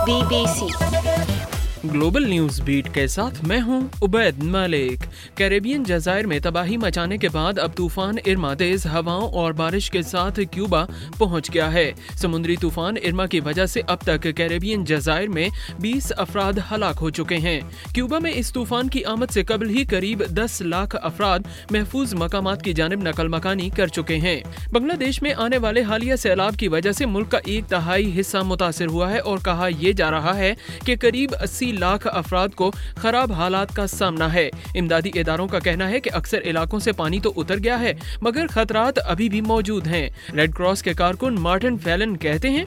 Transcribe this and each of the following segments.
BBC global news beat के साथ मैं हूं उबैद मलिक। कैरेबियन जज़ायर में तबाही मचाने के बाद अब तूफान इरमा तेज हवाओं और बारिश के साथ क्यूबा पहुंच गया है। समुद्री तूफान इरमा की वजह से अब तक कैरेबियन जज़ायर में 20 अफराद हलाक हो चुके हैं। क्यूबा में इस तूफान की आमद से कबल ही करीब 10 लाख अफराद महफूज मकामात की जानिब नकल मकानी कर चुके हैं। बांग्लादेश में आने वाले हालिया सैलाब की वजह से मुल्क का 1/3 हिस्सा मुतासिर हुआ है और कहा यह जा रहा है कि करीब 80 लाख अफराद को खराब हालात का सामना है। इमदादी इदारों का कहना है कि अक्सर इलाकों से पानी तो उतर गया है मगर खतरात अभी भी मौजूद हैं। रेड क्रॉस के कारकुन मार्टिन फैलन कहते हैं,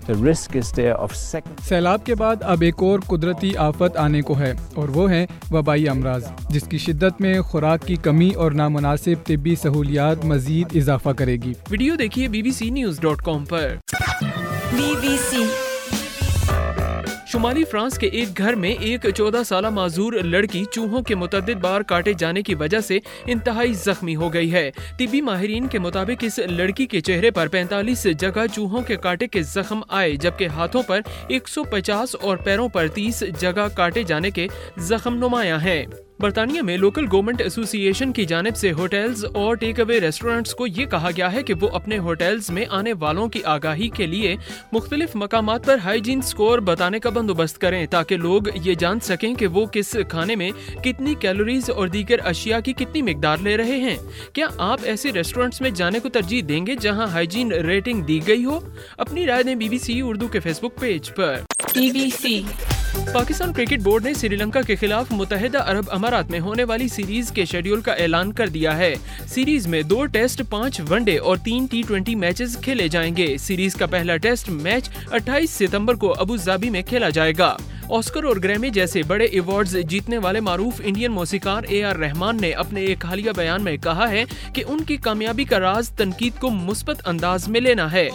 सैलाब के बाद अब एक और कुदरती आफत आने को है और वो है वबाई अमराज, जिसकी शिद्दत में खुराक की कमी और नामुनासिब तिब्बी सहूलियात मजीद इजाफा करेगी। वीडियो देखिए bbcnews.com पर। BBC शुमाली फ्रांस के एक घर में एक 14 साला माजूर लड़की चूहों के मुतअद्दिद बार काटे जाने की वजह से इंतहाई जख्मी हो गई है। तिब्बी माहिरीन के मुताबिक इस लड़की के चेहरे पर 45 जगह चूहों के काटे के जख्म आए, जबकि हाथों पर 150 और पैरों पर 30 जगह काटे जाने के जख्म नुमाया हैं। बरतानिया में लोकल गवर्नमेंट एसोसिएशन की जानिब से होटल्स और टेक अवे रेस्टोरेंट्स को ये कहा गया है कि वो अपने होटल्स में आने वालों की आगाही के लिए मुख्तलिफ मकामात पर हाइजीन स्कोर बताने का बंदोबस्त करें ताकि लोग ये जान सकें कि वो किस खाने में कितनी कैलोरीज और दीगर अशिया की कितनी मिकदार ले रहे हैं। क्या आप ऐसे रेस्टोरेंट्स में जाने को तरजीह देंगे जहां हाइजीन रेटिंग दी गई हो? अपनी राय दें BBC उर्दू के फेसबुक पेज पर। BBC पाकिस्तान क्रिकेट बोर्ड ने श्रीलंका के खिलाफ मुत्तहिदा अरब अमारात में होने वाली सीरीज के शेड्यूल का ऐलान कर दिया है। सीरीज में 2 टेस्ट, 5 वनडे और 3 T20 मैचेस खेले जाएंगे। सीरीज का पहला टेस्ट मैच 28 सितंबर को अबू धाबी में खेला जाएगा। ऑस्कर और ग्रैमी जैसे बड़े अवार्ड्स जीतने वाले मारूफ इंडियन मौसीकार AR रहमान ने अपने एक हालिया बयान में कहा है कि उनकी कामयाबी का राज तनकीद को मुस्बत अंदाज में लेना है।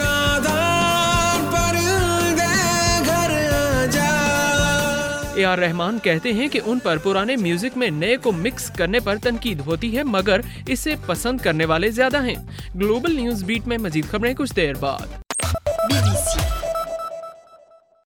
AR रहमान कहते हैं कि उन पर पुराने म्यूजिक में नए को मिक्स करने पर तनकीद होती है मगर इसे पसंद करने वाले ज्यादा हैं। ग्लोबल न्यूज बीट में मजीद खबरें कुछ देर बाद। BBC